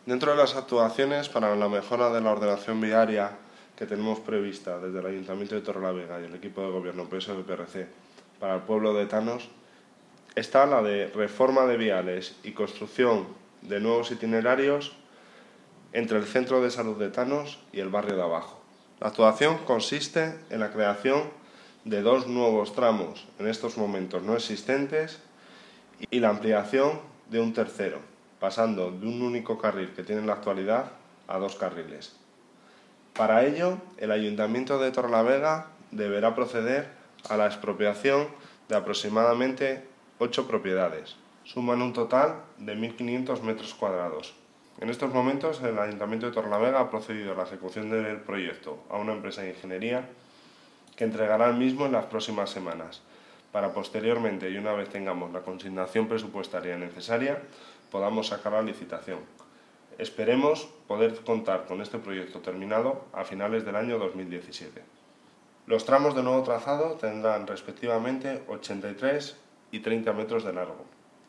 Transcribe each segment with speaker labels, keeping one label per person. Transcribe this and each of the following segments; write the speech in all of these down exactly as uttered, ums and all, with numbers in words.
Speaker 1: Dentro de las actuaciones para la mejora de la ordenación viaria que tenemos prevista desde el Ayuntamiento de Torrelavega y el equipo de gobierno P S O E P R C para el pueblo de Tanos, está la de reforma de viales y construcción de nuevos itinerarios entre el Centro de Salud de Tanos y el barrio de abajo. La actuación consiste en la creación de dos nuevos tramos, en estos momentos no existentes, y la ampliación de un tercero, pasando de un único carril que tiene en la actualidad a dos carriles. Para ello, el Ayuntamiento de Torrelavega deberá proceder a la expropiación de aproximadamente ocho propiedades. Suman un total de mil quinientos metros cuadrados. En estos momentos, el Ayuntamiento de Torrelavega ha procedido a la ejecución del proyecto a una empresa de ingeniería que entregará el mismo en las próximas semanas, para posteriormente, y una vez tengamos la consignación presupuestaria necesaria, podamos sacar la licitación. Esperemos poder contar con este proyecto terminado a finales del año dos mil diecisiete. Los tramos de nuevo trazado tendrán respectivamente ochenta y tres y treinta metros de largo.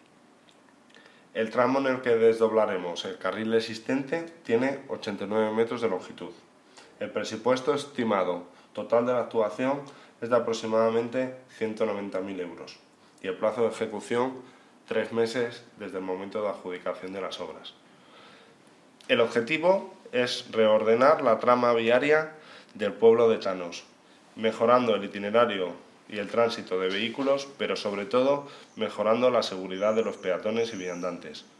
Speaker 1: El tramo en el que desdoblaremos el carril existente tiene ochenta y nueve metros de longitud. El presupuesto estimado total de la actuación es de aproximadamente ciento noventa mil euros y el plazo de ejecución tres meses desde el momento de adjudicación de las obras. El objetivo es reordenar la trama viaria del pueblo de Tanos, mejorando el itinerario y el tránsito de vehículos, pero sobre todo mejorando la seguridad de los peatones y viandantes.